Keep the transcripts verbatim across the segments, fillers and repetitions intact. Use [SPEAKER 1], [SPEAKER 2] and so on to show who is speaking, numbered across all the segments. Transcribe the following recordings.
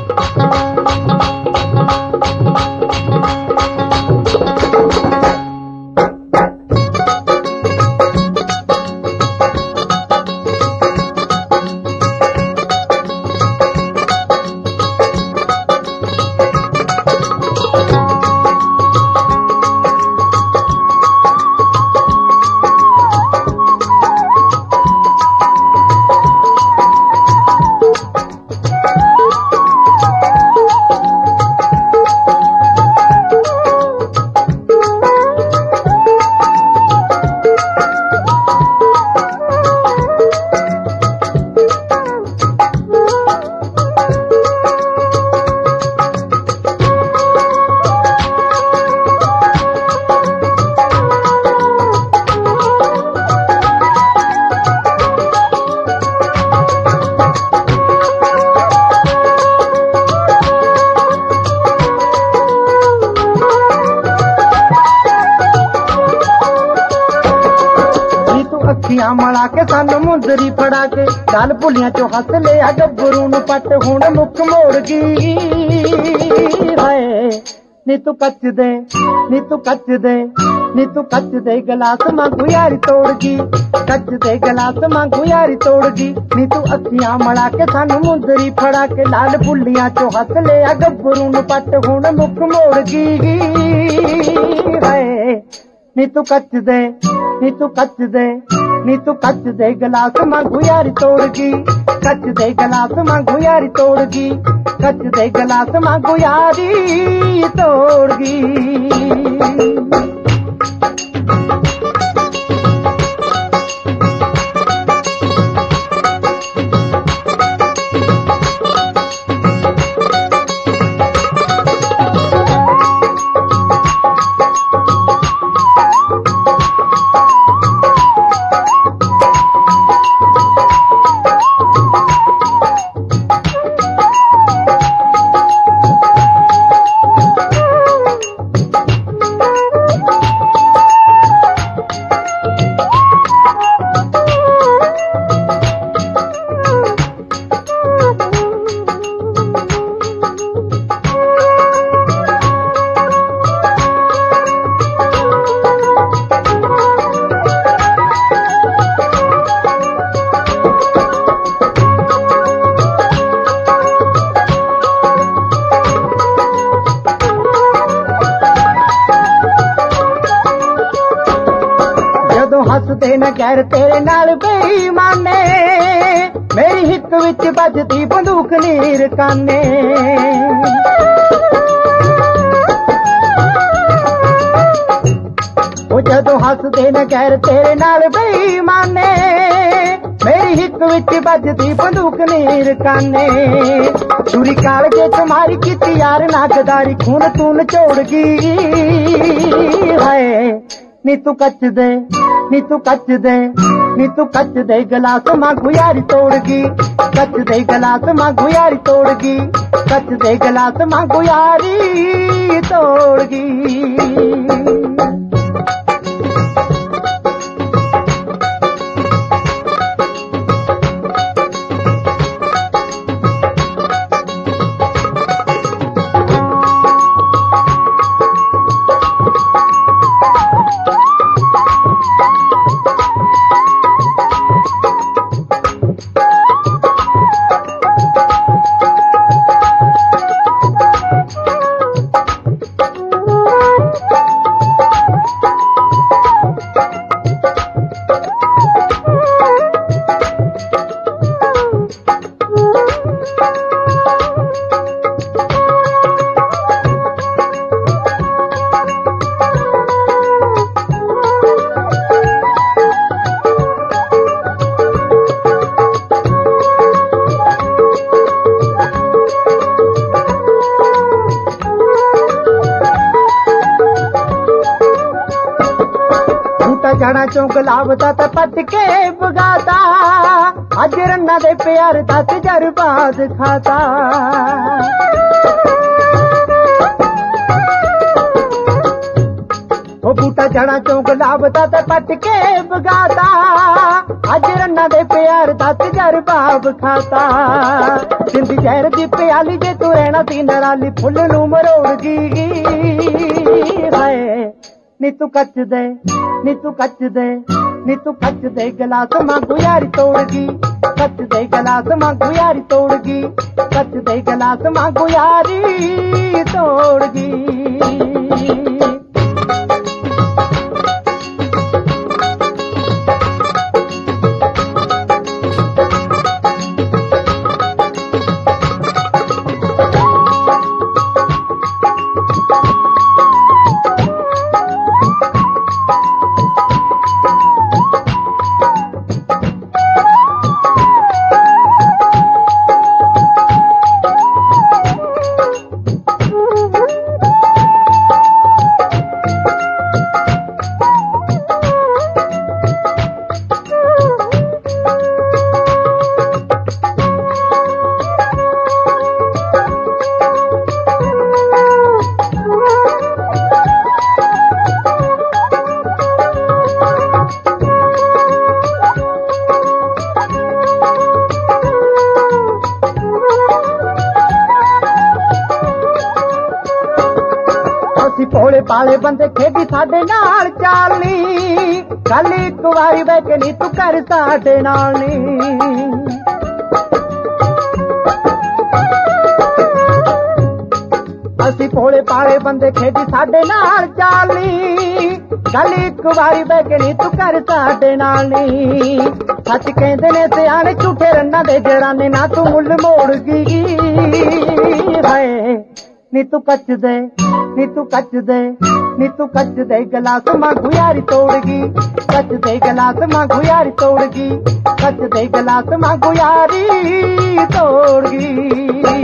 [SPEAKER 1] ਮਲਾ ਕੇ ਸਾਨੂੰ ਮੁੰਦਰੀ ਫੜਾ ਕੇ ਗੱਲ ਭੁੱਲੀਆਂ ਚੋਂ ਹੱਸ ਲਿਆ ਗੱਭਰੂ ਨੂੰ ਪੱਟ ਹੁਣ ਮੁੱਖ ਮੋੜ ਗਈ ਹਾਏ ਨੀ ਤੂੰ ਕੱਚ ਦੇ ਨੀ ਤੂੰ ਕੱਚ ਦੇ ਨੀ ਤੂੰ ਕੱਚ ਦੇ ਗਲਾਸ ਮੰਗੂ ਯਾਰੀ ਤੋੜ ਗਈ ਕੱਚ ਦੇ ਗਲਾਸ ਮੰਗੂ ਯਾਰੀ ਤੋੜ ਗਈ ਨੀ ਤੂੰ ਅੱਖੀਆਂ ਮਲਾ ਕੇ ਸਾਨੂੰ ਮੁੰਦਰੀ ਫੜਾ ਕੇ ਲਾਲ ਭੁੱਲੀਆਂ ਚੋਂ ਹੱਸ ਲਿਆ ਗੱਭਰੂ ਨੂੰ ਪੱਟ ਹੁਣ ਮੁੱਖ ਮੋੜ ਗਈ ਹਾਏ ਨੀ ਤੂੰ ਕੱਚ ਦੇ ਨੀ ਤੂੰ ਕੱਚ ਦੇ ਨੀ ਤੂੰ ਕੱਚ ਦੇ ਗਲਾਸ ਮੰਗੂ ਯਾਰੀ ਤੋੜ ਗਈ ਕੱਚ ਦੇ ਗਲਾਸ ਮੰਗੂ ਯਾਰੀ ਤੋੜ ਗਈ ਕੱਚ ਦੇ ਗਲਾਸ ਮੰਗੂ ਯਾਰੀ ਤੋੜ ਗਈ ਹੱਸਦੇ ਨਾ ਗੈਰ ਤੇਰੇ ਨਾਲ ਬੇਈਮਾਨੇ ਮੇਰੀ ਹਿੱਕ ਵਿੱਚ ਵੱਜਦੀ ਬੰਦੂਕ ਨੀਰ ਕਾਨੇ ਉਹ ਜਦੋਂ ਹੱਸਦੇ ਨਾ ਗੈਰ ਤੇਰੇ ਨਾਲ ਬੇਈਮਾਨੇ ਮੇਰੀ ਹਿੱਕ ਵਿੱਚ ਵੱਜਦੀ ਬੰਦੂਕ ਨੀਰ ਕਾਨੇ ਚੂਰੀ ਕਾਲਜੇ ਤੁਮਾਰੀ ਕੀਤੀ ਯਾਰ ਨਾਗਦਾਰੀ ਖੂਨ ਤੂੰ ਨਿਚੋੜ ਗਈ ਹਾਏ ਨੀ ਤੂੰ ਕੱਚ ਦੇ ਨੀ ਤੂੰ ਕੱਚ ਦੇ ਨੀ ਤੂੰ ਕੱਚ ਦੇ ਗਲਾਸ ਮੰਗੂ ਯਾਰੀ ਤੋੜ ਗਈ ਕੱਚ ਦੇ ਗਲਾਸ ਮੰਗੂ ਯਾਰੀ ਤੋੜ ਗਈ ਕੱਚ ਦੇ ਗਲਾਸ ਮੰਗੂ ਯਾਰੀ ਤੋੜ ਗਈ ਜੜਾ ਚੋਂ ਗੁਲਾਬ ਦਾ ਤਾਂ ਪੱਟ ਕੇ ਬਗਾਤਾ ਅੱਜ ਰੰਨਾਂ ਦੇ ਪਿਆਰ ਦਾ ਤਜਰਬਾ ਦਿਖਾਤਾ ਉਹ ਬੂਟਾ ਜਣਾ ਚੋਂ ਗੁਲਾਬ ਦਾ ਤੇ ਪੱਟ ਕੇ ਬਗਾਤਾ ਅੱਜ ਰੰਨਾ ਦੇ ਪਿਆਰ ਦਾ ਤਜਰਬਾ ਵਿਖਾਤਾ ਸਿੰਧੀ ਜ਼ਹਿਰ ਦੀ ਪਿਆਲੀ ਜੇ ਤੂੰ ਰਹਿਣਾ ਸੀ ਨਰਾਲੀ ਫੁੱਲ ਨੂੰ ਮਰੋੜ ਗਈ ਹਾਏ ਨੀ ਤੂੰ ਕੱਚ ਦੇ ਨੀ ਤੂੰ ਕੱਚ ਦੇ ਨੀ ਤੂੰ ਕੱਚ ਦੇ ਗਲਾਸ ਮੰਗੂ ਯਾਰੀ ਤੋੜ ਗਈ ਕੱਚ ਦੇ ਗਲਾਸ ਮੰਗੂ ਯਾਰੀ ਤੋੜ ਗਈ ਕੱਚ ਦੇ ਗਲਾਸ ਮੰਗੂ ਯਾਰੀ ਤੋੜ ਗਈ ਭੋਲੇ ਪਾਲੇ ਬੰਦੇ ਖੇਡੀ ਸਾਡੇ ਨਾਲ ਚਾਲਨੀ ਕੱਲ ਇੱਕ ਵਾਰੀ ਬਹਿ ਕੇ ਨੀ ਤੂੰ ਕਰ ਸਾਡੇ ਨਾਲ ਨੀ ਅਸੀਂ ਭੋਲੇ ਪਾਲੇ ਬੰਦੇ ਖੇਡੀ ਸਾਡੇ ਨਾਲ ਚਾਲਨੀ ਕੱਲ ਇੱਕ ਵਾਰੀ ਬਹਿ ਕੇ ਨੀ ਤੂੰ ਕਰ ਸਾਡੇ ਨਾਲ ਨੀ ਸੱਚ ਕਹਿੰਦੇ ਨੇ ਸਿਆਣੇ ਝੂਠੇ ਰੰਨਾਂ ਦੇ ਜੜਾਨੇ ਨਾ ਤੂੰ ਮੁੱਲ ਮੋੜ ਗਈ ਹਾਏ ਨੀ ਤੂੰ ਕੱਚ ਦੇ ਨੀ ਤੂੰ ਕੱਚ ਦੇ ਨੀ ਤੂੰ ਕੱਚ ਦੇ ਗਲਾਸ ਮੰਗੂ ਯਾਰੀ ਤੋੜ ਗਈ ਕੱਚ ਦੇ ਗਲਾਸ ਮੰਗੂ ਯਾਰੀ ਤੋੜ ਗਈ ਕੱਚ ਦੇ ਗਲਾਸ ਮੰਗੂ ਯਾਰੀ ਤੋੜ ਗਈ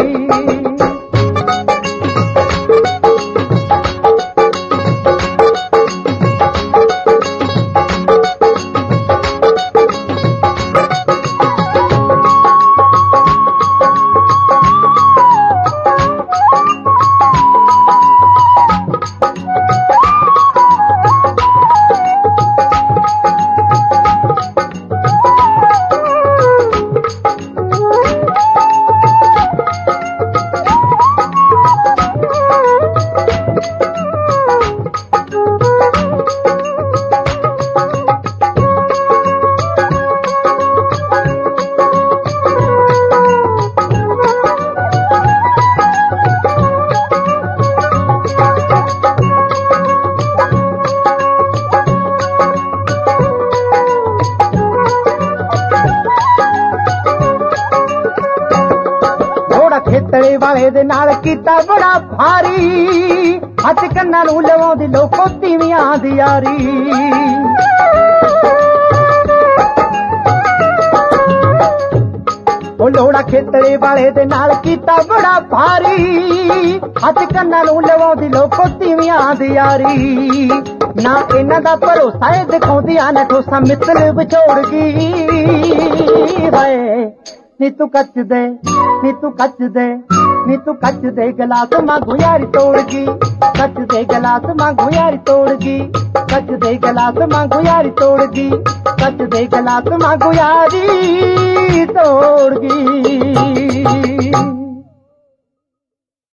[SPEAKER 1] ਖੇਤੜੇ ਵਾਲੇ ਦੇ ਨਾਲ ਕੀਤਾ ਬੜਾ ਭਾਰੀ ਹੱਥ ਕੰਨਾਂ ਨੂੰ ਲਵਾਉਂਦੀ ਲੋਕੋ ਤੀਵੀਆਂ ਦੀ ਯਾਰੀ ਉਹ ਲੋੜਾ ਖੇਤੜੇ ਵਾਲੇ ਦੇ ਨਾਲ ਕੀਤਾ ਬੜਾ ਭਾਰੀ ਹੱਥ ਕੰਨਾਂ ਨੂੰ ਲਵਾਉਂਦੀ ਲੋਕੋ ਤੀਵੀਆਂ ਦੀ ਯਾਰੀ ਨਾ ਇਹਨਾਂ ਦਾ ਭਰੋਸਾ ਇਹ ਦਿਖਾਉਂਦੀਆਂ ਨੇ ਠੋਸਾ ਮਿੱਤਲ ਵਿਛੋੜ ਗਈ ਹਾਏ ਨੀ ਤੂੰ ਕੱਚ ਦੇ ਨੀ ਤੂੰ ਕੱਚ ਦੇ ਨੀ ਤੂੰ ਕੱਚ ਦੇ ਗਲਾਸ ਮੰਗੂ ਯਾਰੀ ਤੋੜ ਗਈ ਕੱਚ ਦੇ ਗਲਾਸ ਮੰਗੂ ਯਾਰੀ ਤੋੜ ਗਈ ਕੱਚ ਦੇ ਗਲਾਸ ਮੰਗੂ ਯਾਰੀ ਤੋੜ ਗਈ ਕੱਚ ਦੇ ਗਲਾਸ ਮੰਗੂ ਯਾਰੀ ਤੋੜ ਗਈ